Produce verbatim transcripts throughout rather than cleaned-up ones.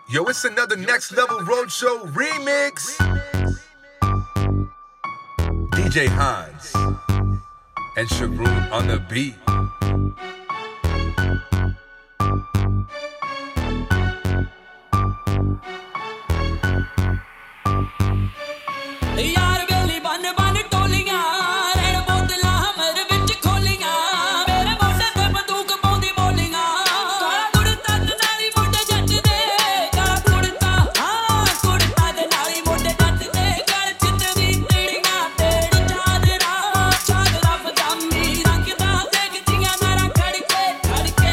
Yo, it's another Next Level Roadshow remix. D J Hans and Sharoon on the beat. यार बेली बन बन टोलियां रेण बोतलां हमर विच खोलियां मेरे मोढे ते बंदूक पाउंदी बोलियां काला कुड़ता ते नाली मोढे जट दे काला कुड़ता हां कुड़ता ते नाली मोढे जट दे गल चित्र दी तीड़ियां तेड़ चादरा चादरा पजामी रंगदा देखदियां नारा खड़के खड़के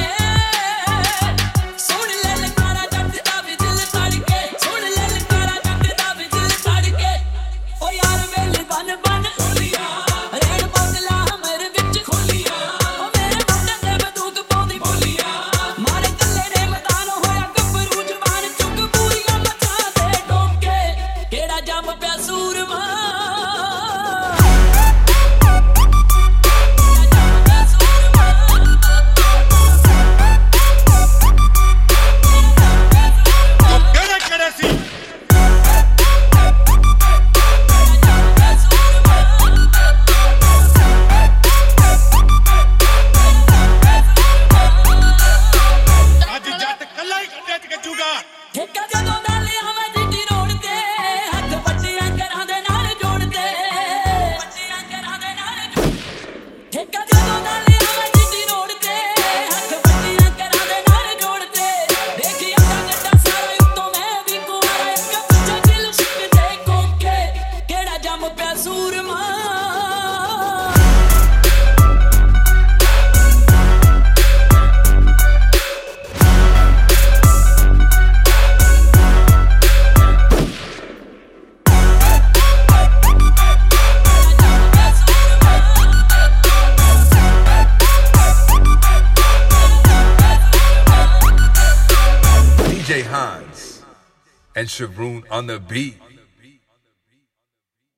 सुन ले लकारा जट दा भी दिल धड़के सुन ले लकारा जट दा भी दिल धड़के ओ यार बेली बन बन टोलियां रेण बोतलां हमर विच खोलियां ओ मेरे मोढे ते बंदूक पाउंदी बोलियां मारे कल्ले ने मैदान होया गब्बरू जवान चुक पूरियां मचां ते डोके केड़ा जम पिया सूरमा ਕਿਹੜੇ ਕਿਹੜੇ ਸੀ ਅੱਜ ਜੱਟ ਕੱਲਾ ਹੀ ਕੱਢੇ ਚ ਗੱਜੂਗਾ ਠੇਕਾ ਜਦੋਂ ਦਾ ਲਿਆ ਮੈਂ ਜੀਟੀ ਰੋਡ ਤੇ ਹੱਥ ਪੱਟੀਆਂ ਕਰਾਂ ਦੇ ਨਾਲ ਜੋੜਦੇ ਪੱਟੀਆਂ ਕਰਾਂ ਦੇ ਨਾਲ ਜੋੜ ਠੇਕਾ ਜਦੋਂ ਦਾ ਲਿਆ ਮੈਂ ਜੀਟੀ ਰੋਡ ਤੇ ਹੱਥ ਪੱਟੀਆਂ ਕਰਾਂ ਦੇ ਨਾਲ ਜੋੜਦੇ ਦੇਖੀ ਅੱਡਾ ਗੱਡਾ ਸਾਰਾ ਉੱਤੋਂ ਮੈਂ ਵੀ ਕੁਆਰਾ ਇੱਕ ਬੱਚਾ ਦਿਲ ਸਿੱਕ ਦੇ ਕੋਕੇ ਕਿਹੜਾ ਜੰਮ ਪਿਆ ਸੂਰਮਾ D J Hans and Sharoon on the beat.